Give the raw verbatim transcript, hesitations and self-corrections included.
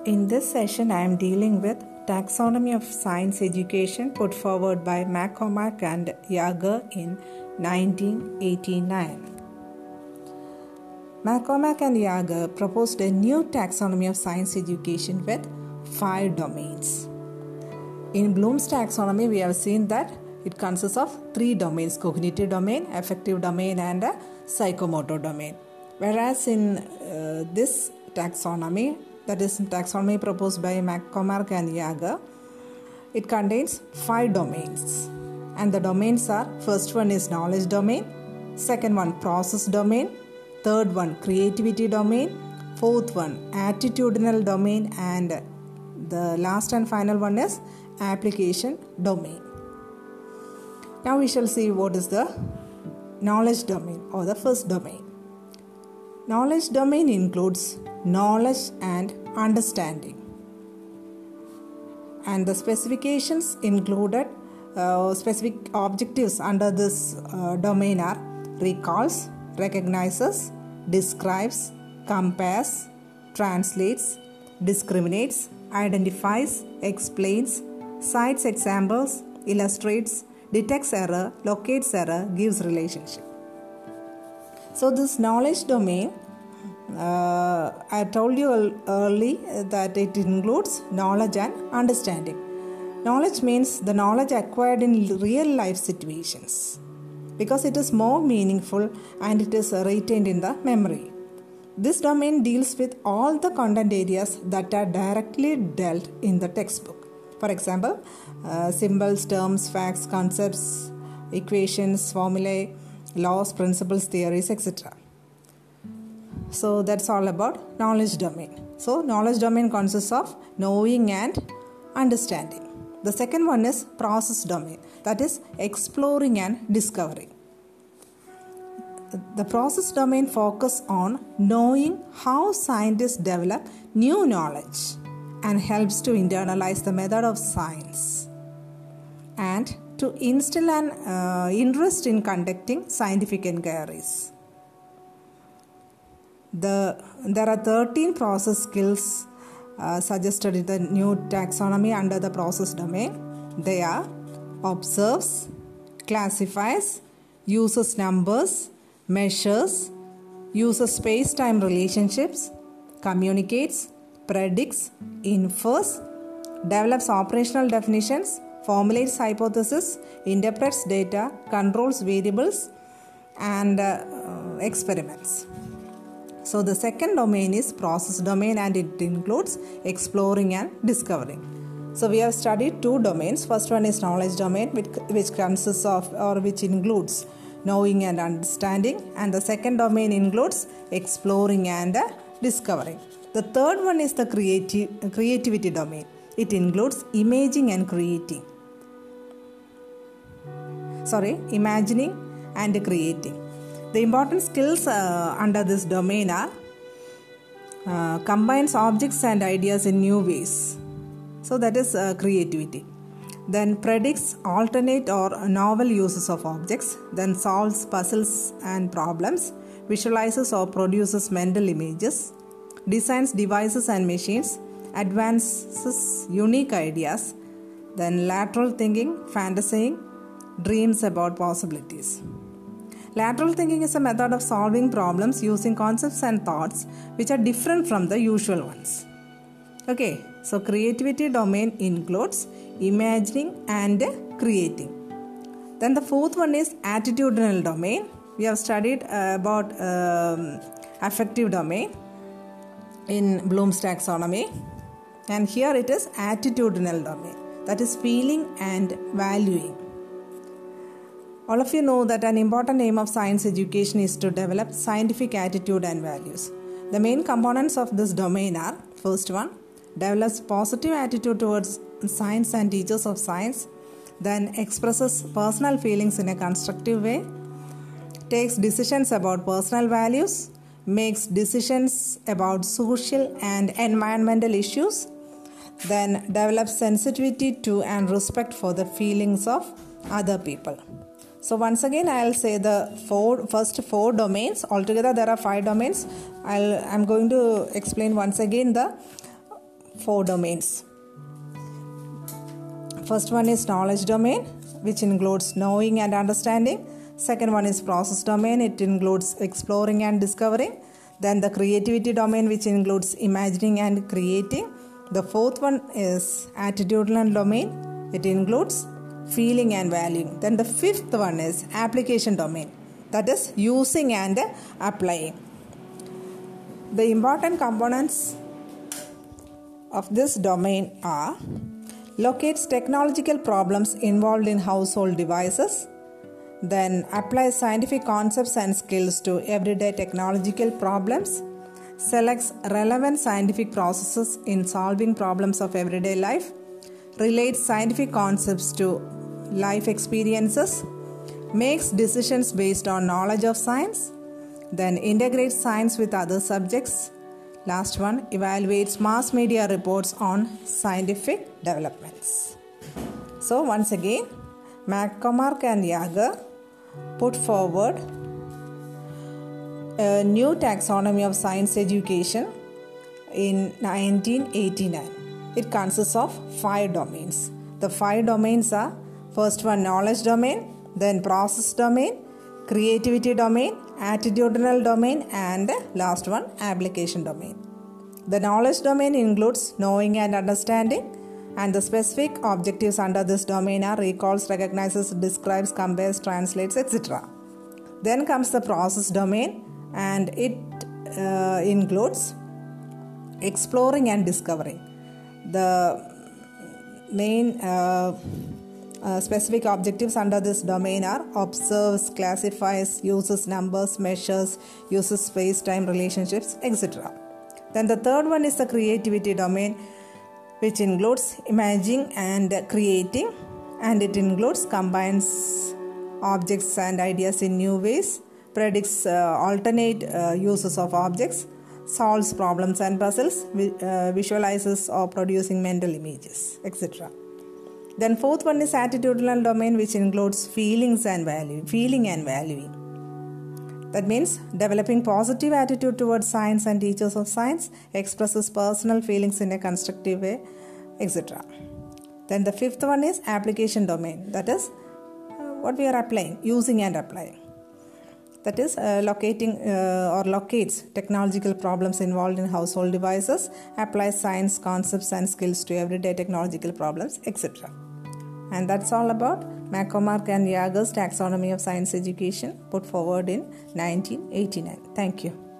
In this session, I am dealing with taxonomy of science education put forward by McCormack and Yager in nineteen eighty-nine. McCormack and Yager proposed a new taxonomy of science education with five domains. In Bloom's taxonomy, we have seen that it consists of three domains: cognitive domain, affective domain, and a psychomotor domain. Whereas in uh, this taxonomy, that is taxonomy proposed by McCormack and Yager, it contains five domains. And the domains are: first one is knowledge domain, second one process domain, third one creativity domain, fourth one attitudinal domain, and the last and final one is application domain. Now we shall see what is the knowledge domain or the first domain. Knowledge domain includes knowledge and understanding, and the specifications included uh, specific objectives under this uh, domain are: recalls, recognizes, describes, compares, translates, discriminates, identifies, explains, cites examples, illustrates, detects error, locates error, gives relationship. So this knowledge domain, uh, I told you early that it includes knowledge and understanding. Knowledge means the knowledge acquired in real life situations, because it is more meaningful and it is retained in the memory. This domain deals with all the content areas that are directly dealt in the textbook. For example, uh, symbols, terms, facts, concepts, equations, formulae, laws, principles, theories, et cetera. So that's all about knowledge domain. So knowledge domain consists of knowing and understanding. The second one is process domain, that is exploring and discovering. The process domain focuses on knowing how scientists develop new knowledge and helps to internalize the method of science and to instill an uh, interest in conducting scientific inquiries. The, there are thirteen process skills uh, suggested in the new taxonomy under the process domain. They are: observes, classifies, uses numbers, measures, uses space-time relationships, communicates, predicts, infers, develops operational definitions, formulates hypotheses, interprets data, controls variables, and uh, experiments. So the second domain is process domain, and it includes exploring and discovering. So we have studied two domains. First one is knowledge domain, which, which consists of or which includes knowing and understanding, and the second domain includes exploring and uh, discovering. The third one is the creative, creativity domain. It includes imaging and creating. Sorry, imagining and creating. The important skills uh, under this domain are: uh, combines objects and ideas in new ways. So that is uh, creativity. Then predicts alternate or novel uses of objects. Then solves puzzles and problems. Visualizes or produces mental images. Designs devices and machines. Advances unique ideas. Then lateral thinking, fantasying, dreams about possibilities. Lateral thinking is a method of solving problems using concepts and thoughts which are different from the usual ones. Okay, so creativity domain includes imagining and creating. Then the fourth one is attitudinal domain. We have studied uh, about um, affective domain in Bloom's taxonomy, and here it is attitudinal domain, that is feeling and valuing. All of you know that an important aim of science education is to develop scientific attitude and values. The main components of this domain are: first one, develops positive attitude towards science and teachers of science, then expresses personal feelings in a constructive way, takes decisions about personal values, makes decisions about social and environmental issues, then develops sensitivity to and respect for the feelings of other people. So once again, I'll say the four first four domains. Altogether, there are five domains. I'll I'm going to explain once again the four domains. First one is knowledge domain, which includes knowing and understanding. Second one is process domain. It includes exploring and discovering. Then the creativity domain, which includes imagining and creating. The fourth one is attitudinal domain. It includes feeling and valuing. Then the fifth one is application domain, that is using and applying. The important components of this domain are: locates technological problems involved in household devices, then applies scientific concepts and skills to everyday technological problems, selects relevant scientific processes in solving problems of everyday life, relates scientific concepts to life experiences, makes decisions based on knowledge of science, then integrates science with other subjects. Last one, evaluates mass media reports on scientific developments. So once again, McCormack and Jaeger put forward a new taxonomy of science education in nineteen eighty-nine. It consists of five domains. The five domains are: first one, knowledge domain, then process domain, creativity domain, attitudinal domain, and last one, application domain. The knowledge domain includes knowing and understanding, and the specific objectives under this domain are recalls, recognizes, describes, compares, translates, et cetera. Then comes the process domain, and it uh, includes exploring and discovering. The main uh, uh, specific objectives under this domain are: observes, classifies, uses numbers, measures, uses space-time relationships, et cetera. Then the third one is the creativity domain, which includes imagining and creating, and it includes combines objects and ideas in new ways, predicts uh, alternate uh, uses of objects, solves problems and puzzles, vi- uh, visualizes or producing mental images, et cetera. Then fourth one is attitudinal domain, which includes feelings and value, feeling and valuing. That means developing positive attitude towards science and teachers of science, expresses personal feelings in a constructive way, et cetera. Then the fifth one is application domain, that is uh, what we are applying, using and applying. That is uh, locating uh, or locates technological problems involved in household devices, applies science concepts and skills to everyday technological problems, et cetera. And that's all about McCormack and Jaeger's taxonomy of science education, put forward in nineteen eighty-nine. Thank you.